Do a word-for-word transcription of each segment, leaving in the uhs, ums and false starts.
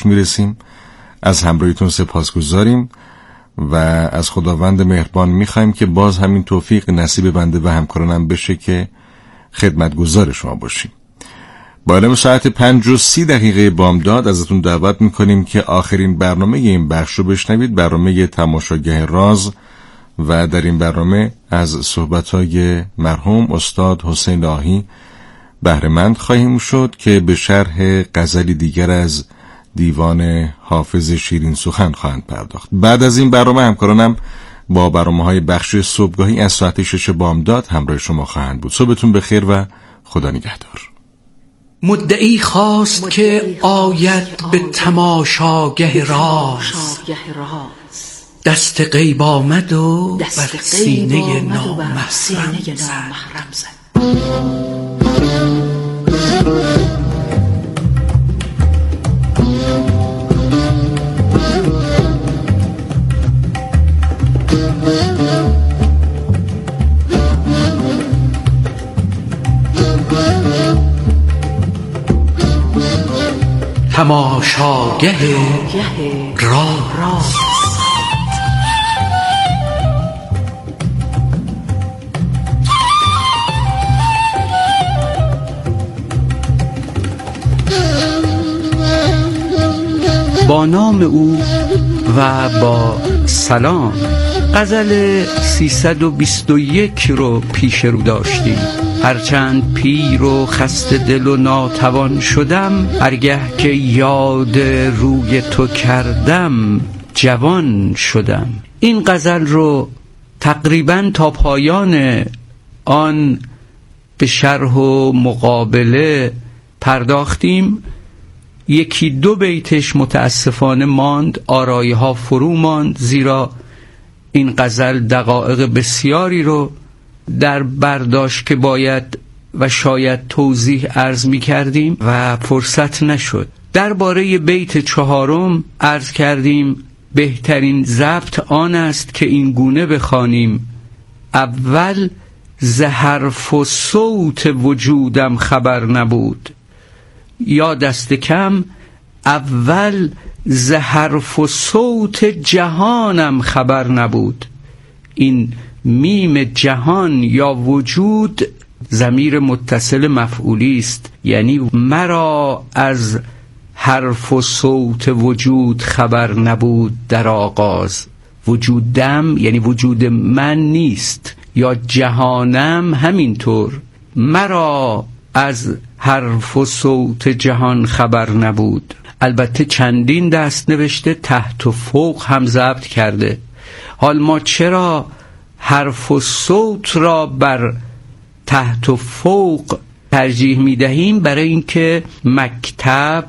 پایانش میرسیم. از همراهیتون سپاسگزاریم و از خداوند مهربان میخوایم که باز همین توفیق نصیب بنده و همکارانم بشه که خدمتگزار شما باشیم. با علم ساعت پنج و سی دقیقه بامداد ازتون دعوت میکنیم که آخرین برنامه این بخش رو بشنوید، برنامه تماشاگاه راز، و در این برنامه از صحبت‌های مرحوم استاد حسین آهی بهره‌مند خواهیم شد که به شرح غزلی دیگر از دیوان حافظ شیرین سخن خواهند پرداخت. بعد از این برنامه همکارانم با برنامه‌های بخش صبحگاهی از ساعت شش بامداد همراه شما خواهند بود. صبحتون بخیر و خدا نگهدار. مدعی خواست که آید به تماشاگه راز، دست غیب آمد و بر سینه نامحرم زد. تماشاگه راز. با نام او و با سلام. غزل سیصد و بیست و یک رو پیش رو داشتیم. هرچند پیر و خسته دل و ناتوان شدم، هرگه که یاد روی تو کردم جوان شدم. این غزل رو تقریباً تا پایان آن به شرح و مقابله پرداختیم. یکی دو بیتش متاسفانه ماند، آرایه ها فرو ماند، زیرا این غزل دقایق بسیاری رو در برداشت که باید و شاید توضیح عرض می کردیم و فرصت نشد. درباره بیت چهارم عرض کردیم بهترین ضبط آن است که این گونه بخوانیم: اول ز حرف و صوت وجودم خبر نبود، یا دست کم اول ز حرف و صوت جهانم خبر نبود. این میم جهان یا وجود ضمیر متصل مفعولی است، یعنی مرا از حرف و صوت وجود خبر نبود در آغاز. وجودم یعنی وجود من نیست، یا جهانم همینطور. مرا از حرف و صوت جهان خبر نبود. البته چندین دست نوشته تحت و فوق هم ضبط کرده. حال ما چرا حرف و صوت را بر تحت و فوق ترجیح می دهیم؟ برای اینکه مکتب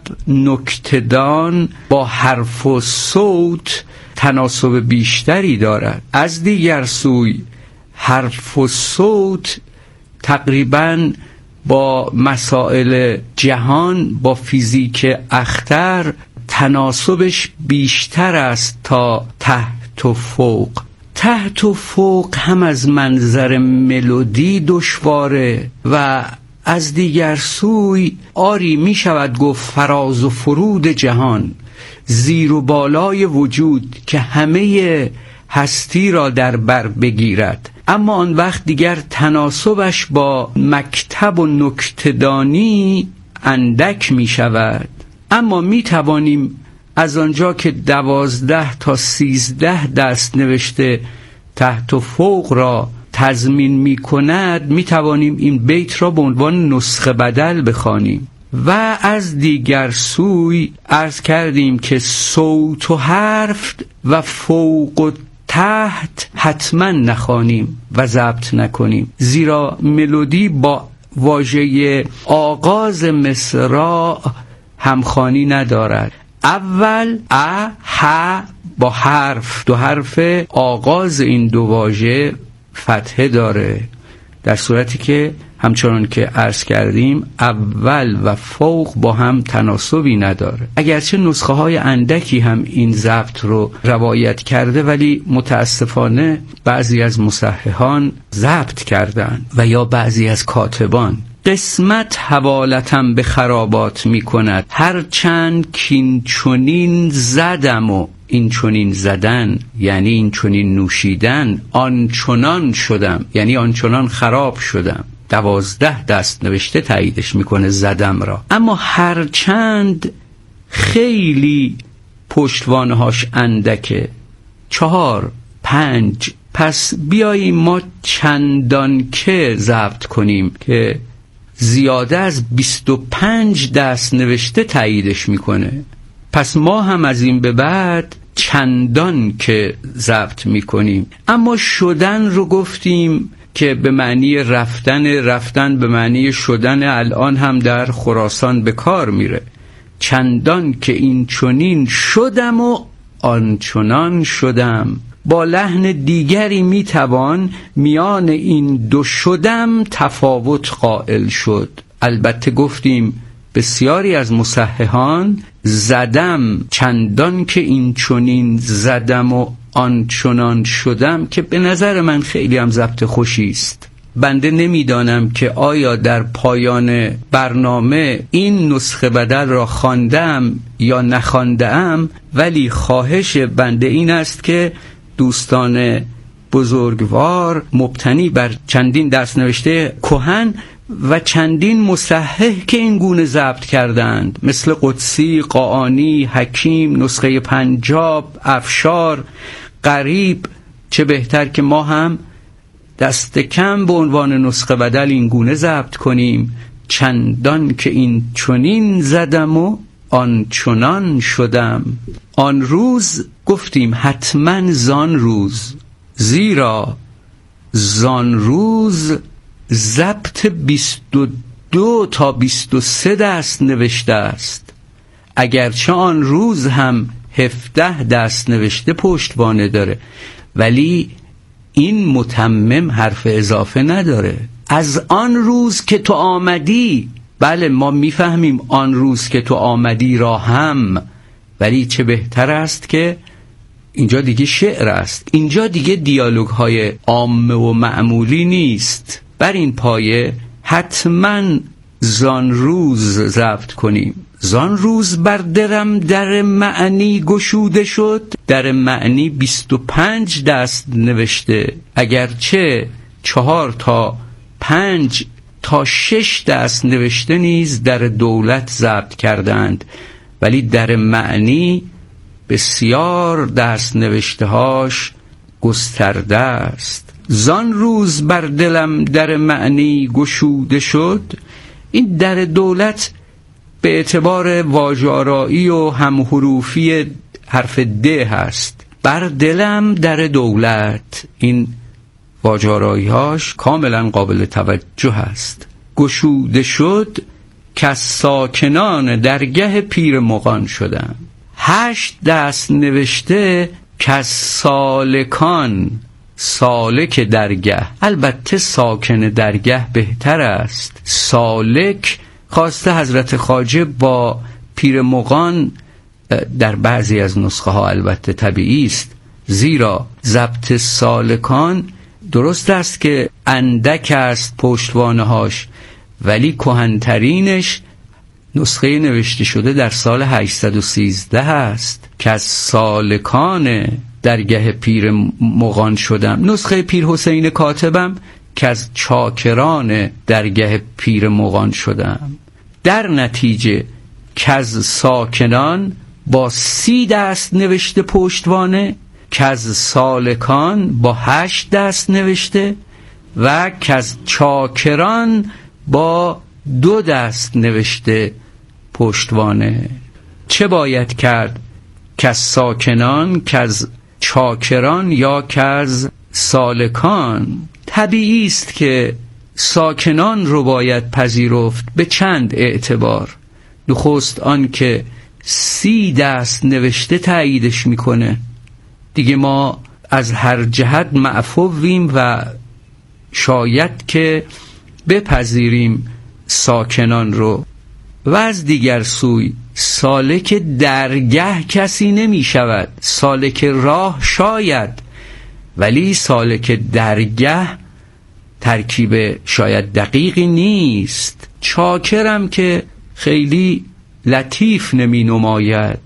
نکته‌دان با حرف و صوت تناسب بیشتری دارد. از دیگر سوی حرف و صوت تقریباً با مسائل جهان، با فیزیک اختر تناسبش بیشتر است تا تحت و فوق. تحت و فوق هم از منظر ملودی دشواره و از دیگر سوی آری می شود گفت فراز و فرود جهان، زیر و بالای وجود که همه هستی را در بر بگیرد. اما آن وقت دیگر تناسبش با مکتب و نکته‌دانی اندک می شود. اما می توانیم از آنجا که دوازده تا سیزده دست نوشته تحت و فوق را تضمین می کند، می توانیم این بیت را به عنوان نسخه بدل بخوانیم. و از دیگر سوی عرض کردیم که صوت و حرف و فوق و تحت حتما نخوانیم و ضبط نکنیم، زیرا ملودی با واژه آغاز مصرع همخوانی ندارد. اول ا ح با حرف، دو حرف آغاز این دو واژه فتحه داره، در صورتی که همچنان که عرض کردیم اول و فوق با هم تناسبی نداره. اگرچه نسخه های اندکی هم این ضبط رو روایت کرده، ولی متاسفانه بعضی از مصححان ضبط کردن و یا بعضی از کاتبان. قسمت حوالتم به خرابات می کند، هرچند کین چنین زدم. و این چنین زدن یعنی این چنین نوشیدن، آن چنان شدم یعنی آن چنان خراب شدم. دوازده دست نوشته تاییدش میکنه زدم را. اما هرچند خیلی پشتوانهاش اندکه، چهار پنج، پس بیاییم ما چندان که ضبط کنیم که زیاده از بیست و پنج دست نوشته تاییدش میکنه. پس ما هم از این به بعد چندان که ضبط میکنیم. اما شدن رو گفتیم که به معنی رفتن، رفتن به معنی شدن الان هم در خراسان به کار میره. چندان که این چنین شدم و آنچنان شدم. با لحن دیگری میتوان میان این دو شدم تفاوت قائل شد. البته گفتیم بسیاری از مصححان زدم چندان که این چنین زدم و آنچنان شدم که به نظر من خیلی هم ضبط خوشی است. بنده نمیدانم که آیا در پایان برنامه این نسخه بدل را خواندم یا نخواندم، ولی خواهش بنده این است که دوستان بزرگوار مبتنی بر چندین دست نوشته کهن و چندین مصحح که این گونه ضبط کردند، مثل قدسی، قاآنی، حکیم، نسخه پنجاب، افشار، قریب، چه بهتر که ما هم دست کم به عنوان نسخه بدل این گونه ضبط کنیم. چندان که این چنین زدم و آن چنان شدم. آن روز گفتیم حتما زان روز، زیرا زان روز ضبط بیست و دو تا بیست و سه دست نوشته است. اگرچه آن روز هم هفده دست نوشته پشتوانه داره، ولی این متمم حرف اضافه نداره. از آن روز که تو آمدی، بله ما میفهمیم آن روز که تو آمدی را هم، ولی چه بهتر است که اینجا دیگه شعر است، اینجا دیگه دیالوگ های عامه و معمولی نیست. بر این پایه حتما زان روز ضبط کنیم. زان روز بر درم در معنی گشوده شد. در معنی بیست و پنج دست نوشته، اگرچه چهار تا پنج تا شش دست نوشته نیز در دولت ضبط کردند، ولی در معنی بسیار دست نوشته هاش گسترده است. زان روز بر دلم در معنی گشوده شد. این در دولت به اعتبار واژه‌آرایی و همحروفی حرف د هست. بر دلم در دولت، این واژه‌آرایی هاش کاملا قابل توجه است. گشوده شد که ساکنان درگه پیر مغان شدم. هشت دست نوشته که سالکان، سالک درگه، البته ساکن درگه بهتر است. سالک خواسته حضرت خواجه با پیر مغان در بعضی از نسخه ها البته طبیعی است، زیرا ضبط سالکان درست است که اندک است پشتوانه هاش، ولی کهن‌ترینش نسخه نوشته شده در سال هشتصد و سیزده است که از سالکان درگه پیر مغان شدم. نسخه پیر حسین کاتبم که از چاکران درگه پیر مغان شدم. در نتیجه که از ساکنان با سی دست نوشته پشتوانه، که از سالکان با هشت دست نوشته و که از چاکران با دو دست نوشته پشتوانه. چه باید کرد؟ که از ساکنان، که از چاکران یا که از سالکان؟ طبیعی است که ساکنان رو باید پذیرفت به چند اعتبار. نخست آن که سی دست نوشته تاییدش میکنه، دیگه ما از هر جهت معفویم و شاید که بپذیریم ساکنان رو. و از دیگر سوی سالک درگه کسی نمی شود. سالک راه شاید، ولی سالک درگه ترکیب شاید دقیقی نیست. چاکرم که خیلی لطیف نمی نماید.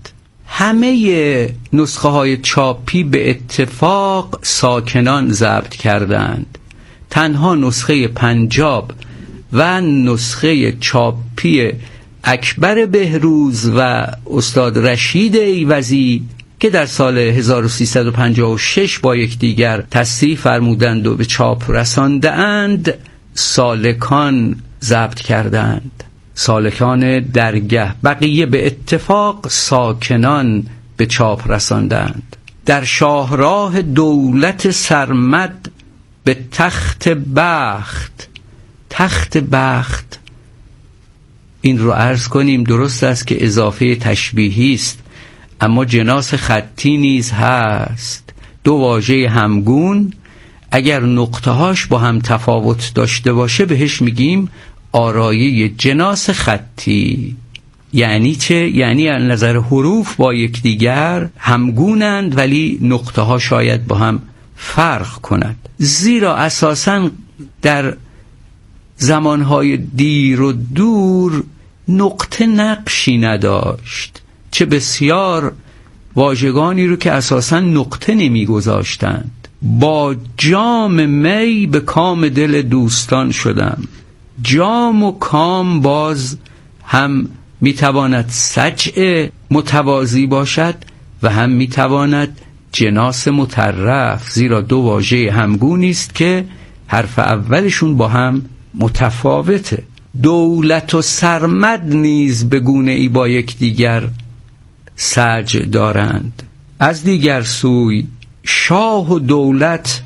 همه نسخه های چاپی به اتفاق ساکنان ضبط کردند. تنها نسخه پنجاب و نسخه چاپی اکبر بهروز و استاد رشید ایوزی که در سال هزار و سیصد و پنجاه و شش با یکدیگر تصحیح فرمودند و به چاپ رساندند، سالکان ضبط کردند. سالکان درگه. بقیه به اتفاق ساکنان به چاپ رساندند. در شاهراه دولت سرمد به تخت بخت. تخت بخت، این رو عرض کنیم درست است که اضافه تشبیهی است، اما جناس خطی نیز هست. دو واژه همگون اگر نقطه هاش با هم تفاوت داشته باشه بهش میگیم آرایه جناس خطی. یعنی چه؟ یعنی از نظر حروف با یکدیگر همگونند ولی نقطه ها شاید با هم فرق کند. زیرا اساساً در زمانهای دیر و دور نقطه نقشی نداشت، چه بسیار واژگانی رو که اساساً نقطه نمی گذاشتند. با جام می به کام دل دوستان شدم. جام و کام باز هم میتواند سجع متوازی باشد و هم میتواند جناس مطرف، زیرا دو واژه همگونی است که حرف اولشون با هم متفاوته. دولت و سرمد نیز به گونه ای با یکدیگر سجع دارند. از دیگر سوی شاه و دولت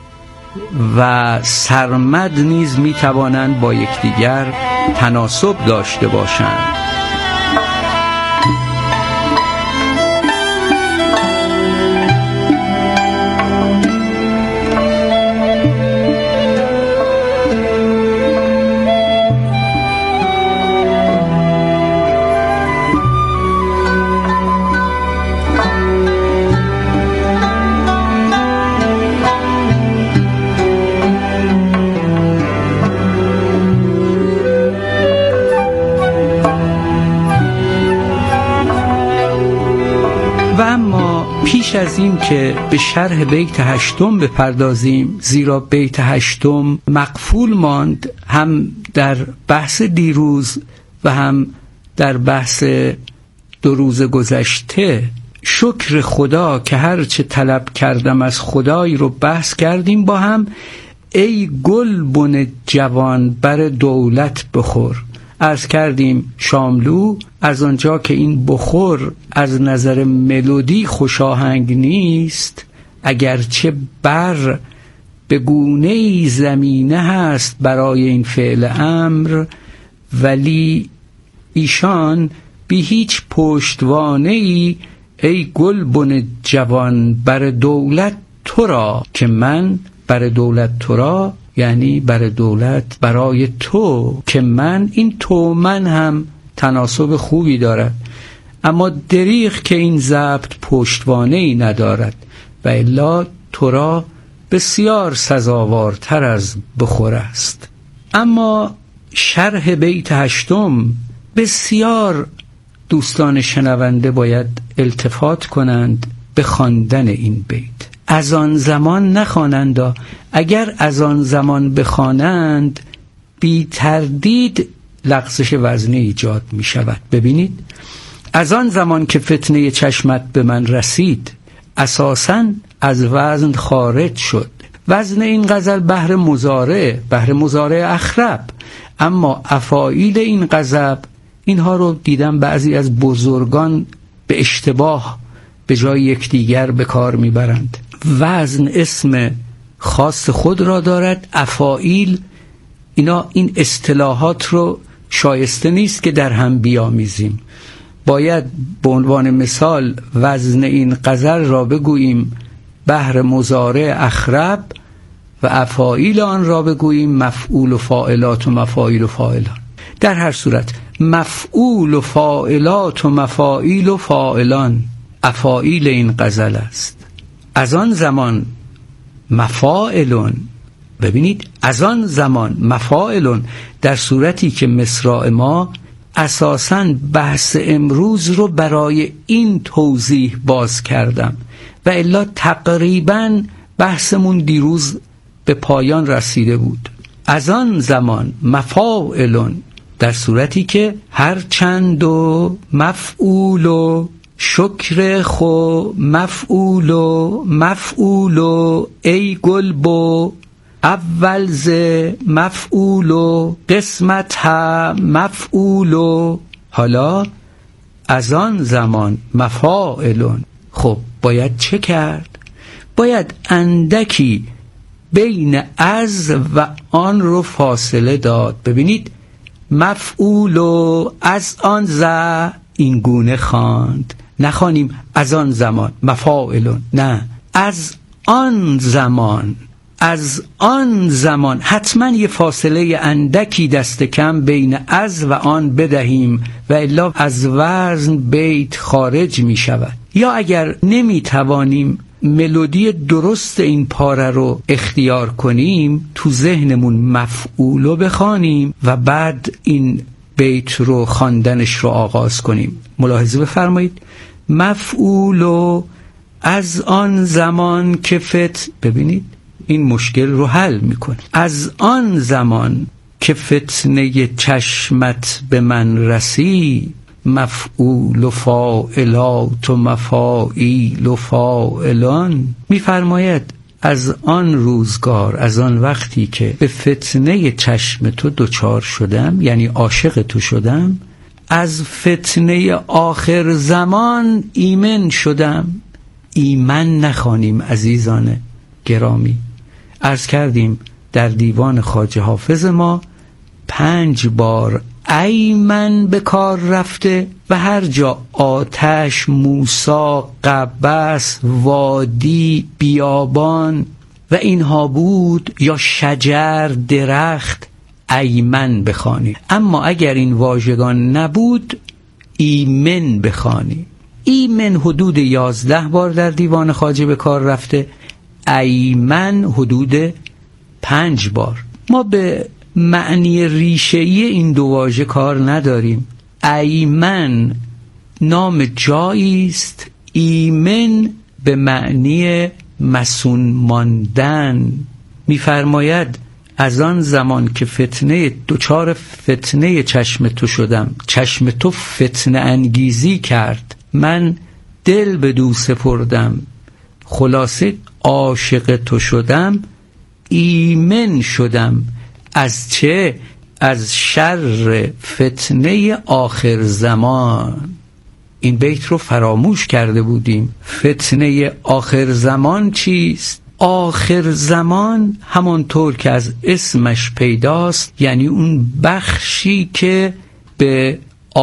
و سرمد نیز می توانند با یکدیگر تناسب داشته باشند. پیش از این که به شرح بیت هشتم بپردازیم، زیرا بیت هشتم مقفول ماند هم در بحث دیروز و هم در بحث دو روز گذشته. شکر خدا که هرچه طلب کردم از خدای رو بحث کردیم با هم. ای گل بن جوان بر دولت بخور. عرض کردیم شاملو از آنجا که این بخور از نظر ملودی خوشاهنگ نیست، اگرچه بر به گونه‌ای زمینه هست برای این فعل امر، ولی ایشان بی هیچ پشتوانه‌ای ای گل بن جوان بر دولت تو را، که من بر دولت تو را یعنی بر دولت برای تو، که من، این تو من هم تناسب خوبی دارد، اما دریغ که این ضبط پشتوانه‌ای ندارد و الا تو را بسیار سزاوارتر از بخور است. اما شرح بیت هشتم بسیار دوستان شنونده باید التفات کنند به خواندن این بیت. از آن زمان نخوانند، اگر از آن زمان بخوانند بی تردید لغزش وزنی ایجاد می شود. ببینید، از آن زمان که فتنه چشمت به من رسید اساساً از وزن خارج شد. وزن این غزل بحر مضارع، بحر مضارع اخرب، اما افاعیل این غضب اینها رو دیدم بعضی از بزرگان به اشتباه به جای یکدیگر به کار میبرند. وزن اسم خاص خود را دارد، افاعیل اینا این اصطلاحات رو شایسته نیست که در هم بیامیزیم. باید به عنوان مثال وزن این غزل را بگوییم بحر مضارع اخرب و افاعیل آن را بگوییم مفعول و فاعلات و مفاعیل و فاعلان. در هر صورت مفعول و فاعلات و مفاعیل و فاعلان افاعیل این غزل است. از آن زمان مفاعلون ببینید از آن زمان مفاعلون، در صورتی که مصرع ما اساساً بحث امروز رو برای این توضیح باز کردم و الا تقریباً بحثمون دیروز به پایان رسیده بود. از آن زمان مفاعلون، در صورتی که هر چند و مفعول و شکر خو مفعول و مفعول و ای گلب و اول ز مفعول و قسمت ها مفعول و حالا از آن زمان مفاعلون. خب باید چه کرد؟ باید اندکی بین از و آن رو فاصله داد. ببینید مفعول و از آن ز این گونه خواند، نخوانیم از آن زمان مفاعلون، نه، از آن زمان. از آن زمان حتما یه فاصله اندکی دست کم بین از و آن بدهیم و الا از وزن بیت خارج می شود. یا اگر نمی توانیم ملودی درست این پاره رو اختیار کنیم، تو ذهنمون مفعول رو بخوانیم و بعد این بیت رو خواندنش رو آغاز کنیم. ملاحظه بفرمایید، مفعول و از آن زمان که فت، ببینید این مشکل رو حل میکنه. از آن زمان که فتنه چشمت به من رسید، مفعول و فاعلات و مفاعیل و فاعلان. میفرماید از آن روزگار، از آن وقتی که به فتنه چشم تو دچار شدم، یعنی عاشق تو شدم، از فتنه آخر زمان ایمن شدم. ایمن نخوانیم عزیزان گرامی. عرض کردیم در دیوان خواجه حافظ ما پنج بار ایمن به کار رفته و هر جا آتش، موسی، قبس، وادی، بیابان و اینها بود، یا شجر، درخت، ایمن بخوانی. اما اگر این واژگان نبود، ایمن بخوانی. ایمن حدود یازده بار در دیوان خواجه به کار رفته، ایمن حدود پنج بار. ما به معنی ریشه‌ای این دو واژه کار نداریم. ایمن نام جایی است، ایمن به معنی مسون ماندن. می‌فرماید از آن زمان که فتنه دوچار فتنه چشم تو شدم، چشم تو فتنه انگیزی کرد، من دل به دو سپردم، خلاصه عاشق تو شدم، ایمن شدم. از چه؟ از شر فتنه آخر زمان. این بیت رو فراموش کرده بودیم. فتنه آخر زمان چیست؟ آخر زمان همانطور که از اسمش پیداست، یعنی اون بخشی که به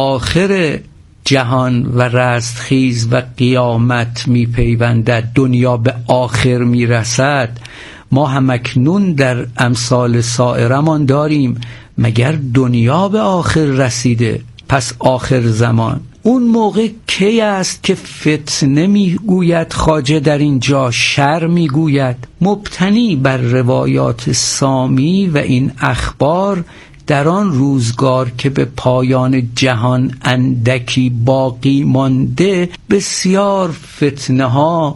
آخر جهان و رستخیز و قیامت می پیوندد، دنیا به آخر می رسد. ما هم اکنون در امثال سائرمان داریم، مگر دنیا به آخر رسیده؟ پس آخر زمان اون موقع کی است که فتنه میگوید خواجه در اینجا، شر میگوید، مبتنی بر روایات سامی و این اخبار در آن روزگار که به پایان جهان اندکی باقی مانده، بسیار فتنه ها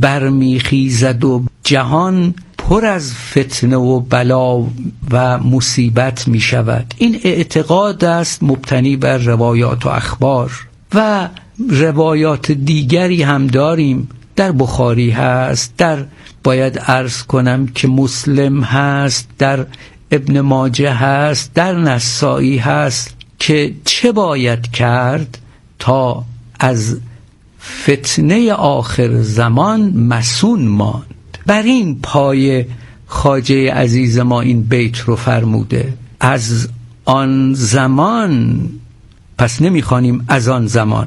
برمیخیزد و جهان پر از فتنه و بلا و مصیبت می شود. این اعتقاد است مبتنی بر روایات و اخبار. و روایات دیگری هم داریم، در بخاری هست، در باید عرض کنم که مسلم هست، در ابن ماجه هست، در نسائی هست، که چه باید کرد تا از فتنه آخر زمان مسون ماند. بر این پایه خواجه عزیز ما این بیت رو فرموده. از آن زمان، پس نمیخوانیم از آن زمان،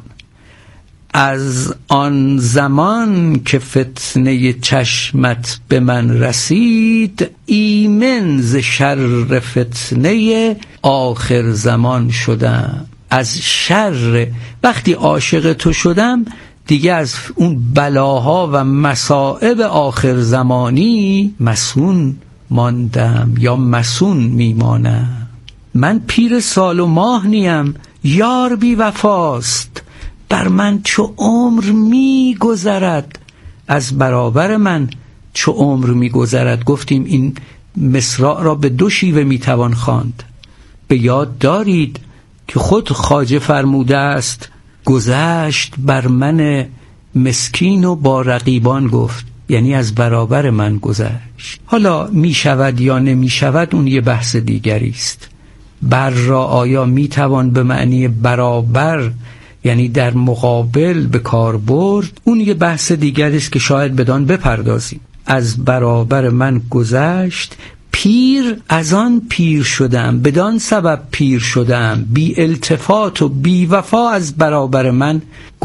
از آن زمان که فتنه چشمت به من رسید، ایمن ز شر فتنه آخر زمان شدم. از شر، وقتی عاشق تو شدم دیگه از اون بلاها و مصائب آخر زمانی مسون ماندم یا مسون میمانم. من پیر سال و ماه نیم، یار بی وفاست، بر من چو عمر می گذرد، از برابر من چو عمر می گذرد. گفتیم این مصرع را به دو شیوه می توان خواند. به یاد دارید که خود خواجه فرموده است گذشت بر من مسکین و با رقیبان گفت، یعنی از برابر من گذشت. حالا می شود یا نمی شود اون یه بحث دیگری است. بر را آیا می توان به معنی برابر یعنی در مقابل به کار برد، اون یه بحث دیگری است که شاید بدان بپردازیم. از برابر من گذشت، پیر از آن پیر شدم، بدان سبب پیر شدم، بی التفات و بی وفا از برابر من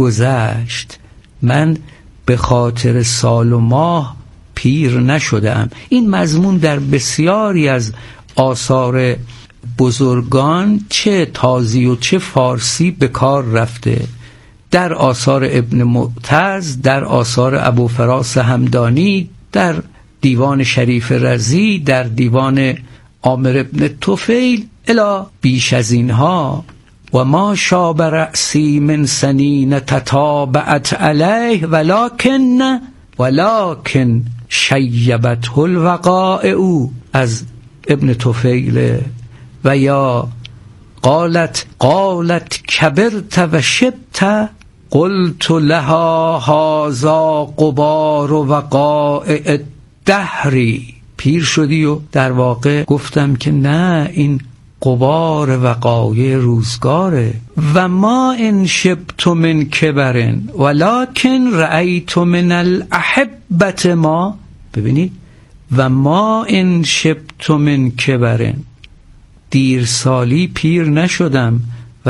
گذشت. من به خاطر سال و ماه پیر نشدم. این مضمون در بسیاری از آثار بزرگان چه تازی و چه فارسی به کار رفته. در آثار ابن معتز، در آثار ابوفراس همدانی، در دیوان شریف رضی، در دیوان عامر ابن طفیل، الی بیش از اینها. و ما شاب رأسی من سنین تتابعت علیه ولکن ولکن شیبته الوقائع، از ابن طفیل. و یا قالت قالت کبرت و شبت قلت لها هذا غبار وقائع الدهری، پیر شدی و در واقع گفتم که نه، این غبار وقایع روزگاره. و ما ان شبت من کبر ولکن رأیت من الاحبة ما، ببینید، و ما ان شبت من کبر، دیر سالی پیر نشدم،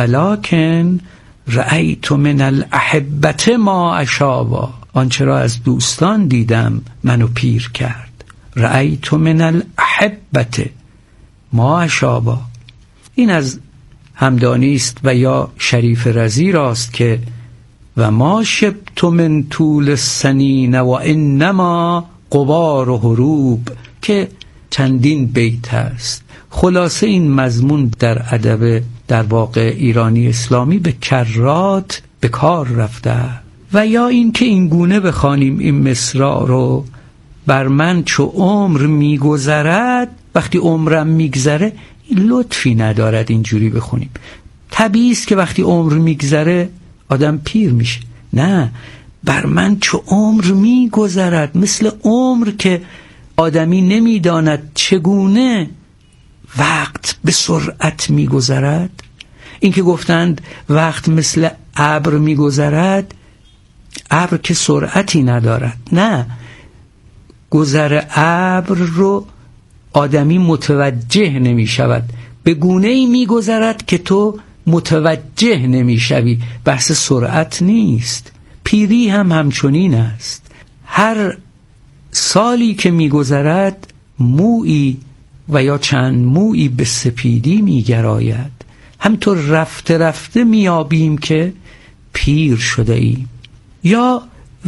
ولکن رأیت من الاحبة ما اشابا، آنچه را از دوستان دیدم منو پیر کرد. رأیت من الاحبة ما اشابا، این از همدانی است. و یا شریف رضی راست که و ما شبت من طول السنین و انما غبار و حروب، که چندین بیت است. خلاصه این مضمون در ادب در واقع ایرانی اسلامی به کرات به کار رفته. و یا این که این گونه بخوانیم این مصرع رو، بر من چو عمر میگذرد، وقتی عمرم میگذره این لطفی ندارد اینجوری بخونیم. طبیعی است که وقتی عمر میگذره آدم پیر میشه. نه، بر من چو عمر میگذرد، مثل عمر که آدمی نمیداند چگونه وقت به سرعت میگذرد. این که گفتند وقت مثل ابر میگذرد، ابر که سرعتی ندارد، نه، گذر ابر رو آدمی متوجه نمی شود، به گونه ای می گذرد که تو متوجه نمی شوی. بحث سرعت نیست. پیری هم همچنین است. هر سالی که می گذرد مویی و یا چند مویی به سپیدی می گراید. همطور رفته رفته می یابیم که پیر شده ایم. یا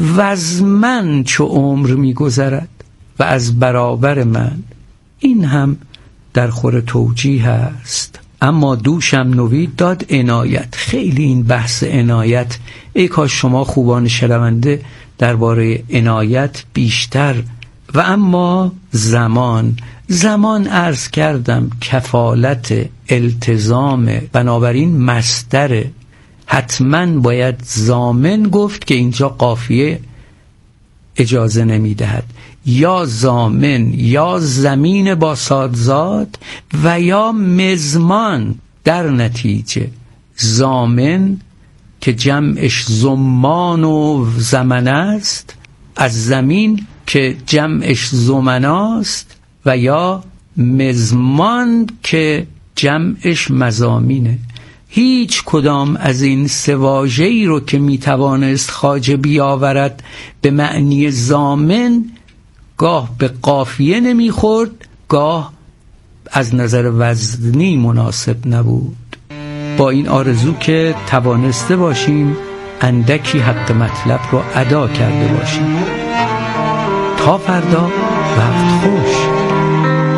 وزمن چو عمر می گذرد و از برابر من، این هم در خور توجیه است. اما دوشم نوید داد عنایت. خیلی این بحث عنایت، ای کاش شما خوبان شنونده درباره عنایت بیشتر. و اما زمان زمان عرض کردم کفالت التزام، بنابراین مصدر، حتما باید ضامن گفت که اینجا قافیه اجازه نمی دهد. یا ضامن یا زمین با سادزاد و یا مزمان. در نتیجه ضامن که جمعش زمان و زمن است، از زمین که جمعش زمناست، و یا مزمان که جمعش مزامینه. هیچ کدام از این سه واژه‌ای رو که میتوانست خواجه بیاورد به معنی ضامن، گاه به قافیه نمیخورد، گاه از نظر وزنی مناسب نبود. با این آرزو که توانسته باشیم اندکی حق مطلب رو ادا کرده باشیم. تا فردا، وقت خوش.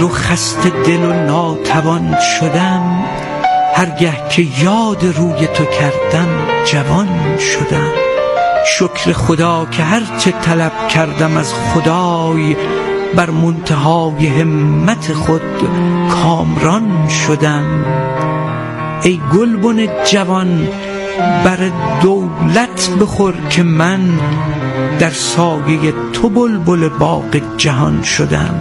و خسته دل و ناتوان شدم، هرگه که یاد روی تو کردم جوان شدم. شکر خدا که هرچه طلب کردم از خدای، بر منتهای همت خود کامران شدم. ای گلبن جوان بر دولت بخور که من، در سایه تو بلبل باغ جهان شدم.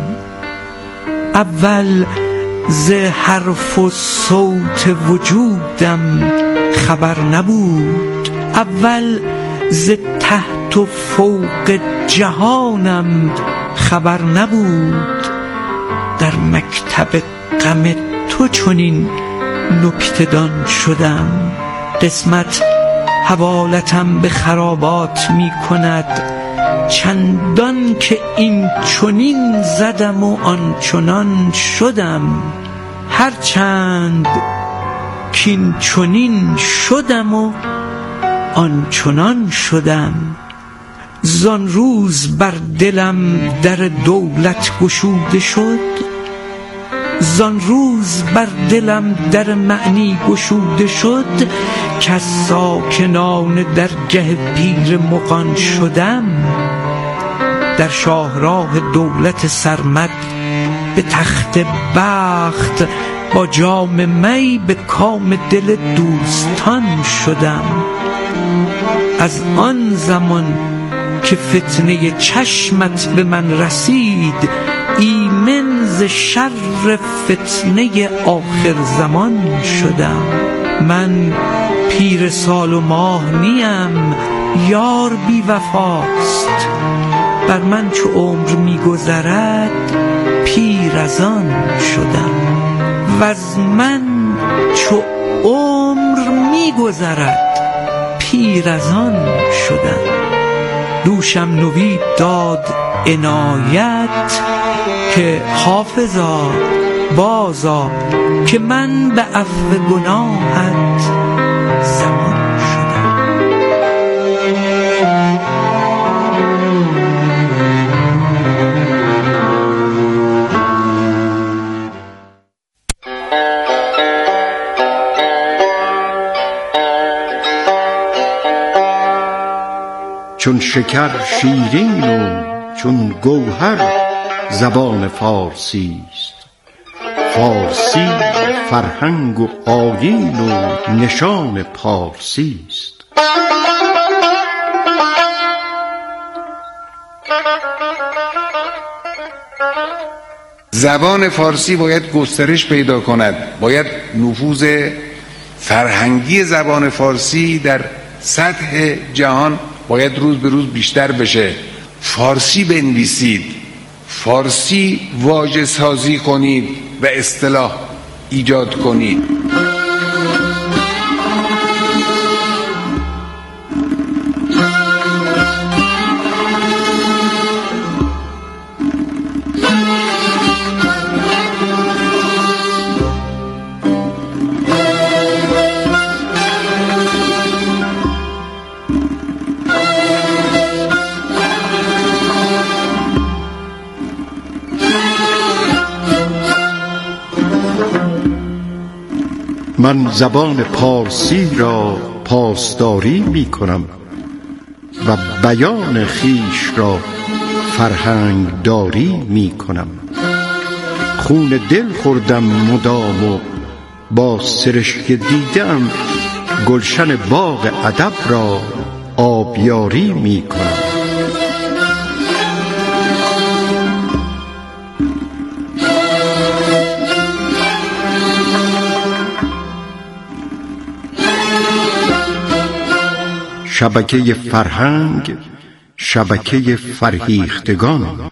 اول ز حرف و صوت وجودم خبر نبود، اول ز تحت و فوق جهانم خبر نبود. در مکتب غم تو چنین نکته دان شدم. قسمت حوالتم به خرابات می کند، چندان که این چنین زدم و آن چنان شدم. هرچند کین چنین شدم و آن چنان شدم. زان روز بر دلم در دولت گشوده شد، زان روز بر دلم در معنی گشوده شد، که از ساکنان درگه پیر مغان شدم. در شاهراه دولت سرمد به تخت بخت، با جام می به کام دل دوستان شدم. از آن زمان که فتنه چشمت به من رسید، ایمن ز شر فتنه آخر زمان شدم. من پیر سال و ماه نیم، یار بی وفاست. بر من چو عمر می گذرد، پیر از آن شدم. و از من چو عمر می گذرد، پیر از آن شدم. دوشم نوید داد عنایت، که حافظا بازا که من به عفو گناهت زمان شدم. چون شکر شیرین و چون گوهر زبان فارسی است. فارسی فرهنگ و آیین و نشان پارسی است. زبان فارسی باید گسترش پیدا کند، باید نفوذ فرهنگی زبان فارسی در سطح جهان باید روز به روز بیشتر بشه. فارسی بنویسید، فارسی واژه سازی کنید و اصطلاح ایجاد کنید. من زبان پارسی را پاسداری می کنم و بیان خیش را فرهنگ داری می کنم. خون دل خوردم مدام و با سرشک دیدم، گلشن باغ ادب را آبیاری می کنم. شبکه فرهنگ، شبکه فرهیختگان.